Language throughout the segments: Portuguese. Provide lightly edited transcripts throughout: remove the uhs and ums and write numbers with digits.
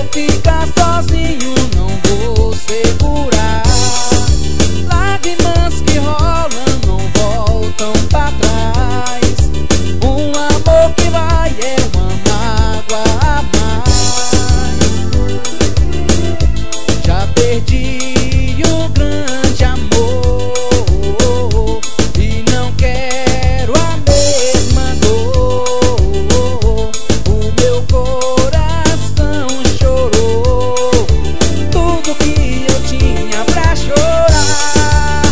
ficar sozinho não vou segurar. Lágrimas que rolam não voltam pra trás. Um amor que vai é uma mágoa a mais. Já perdi um grande amor e não quero a mesma dor. O meu coração chorou tudo que eu tinha pra chorar.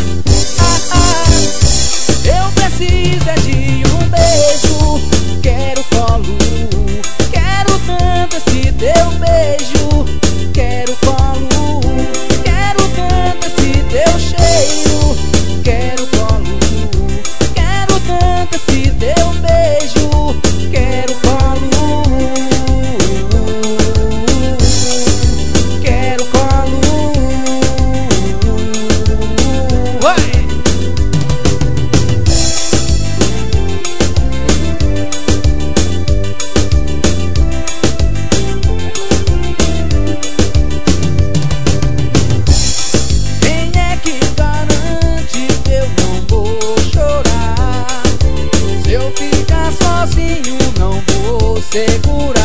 Eu preciso é de um beijo, quero colo, quero tanto esse teu beijo, quero colo, quero tanto esse teu cheiro, quero colo, quero tanto esse teu beijo, quero colo, quero colo. Vai! Quem é que garante que eu não vou chorar? Se eu ficar sozinho não vou segurar.